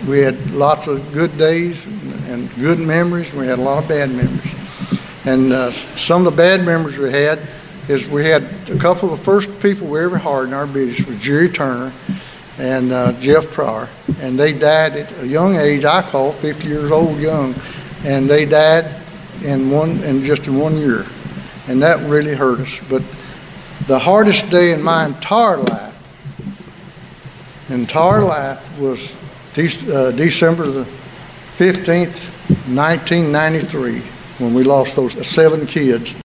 We had lots of good days and good memories. We had a lot of bad memories. And some of the bad memories we had is we had a couple of the first people we ever hired in our business was Jerry Turner and Jeff Pryor. And they died at a young age, I call 50 years old young. And they died in just 1 year. And that really hurt us. But the hardest day in my entire life was December the 15th, 1993, when we lost those 7 kids.